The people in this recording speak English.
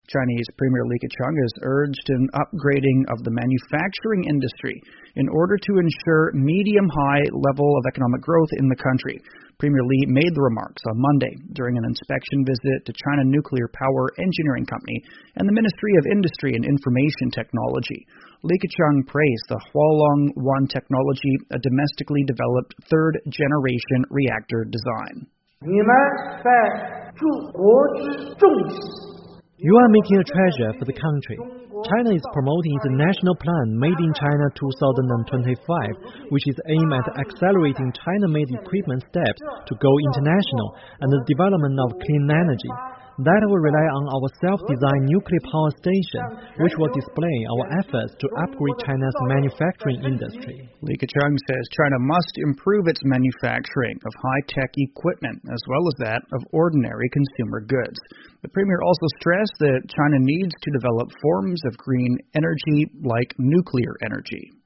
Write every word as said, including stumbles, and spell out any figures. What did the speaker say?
Chinese Premier Li Keqiang has urged an upgrading of the manufacturing industry in order to ensure medium-high level of economic growth in the country. Premier Li made the remarks on Monday during an inspection visit to China Nuclear Power Engineering Company and the Ministry of Industry and Information Technology. Li Keqiang praised the Hualong one technology, a domestically developed third-generation reactor design. You are making a treasure for the country. China is promoting its national plan Made in China two thousand twenty-five, which is aimed at accelerating China-made equipment steps to go international and the development of clean energy. That will rely on our self-designed nuclear power station, which will display our efforts to upgrade China's manufacturing industry. Li Keqiang says China must improve its manufacturing of high-tech equipment as well as that of ordinary consumer goods. The Premier also stressed that China needs to develop forms of green energy like nuclear energy.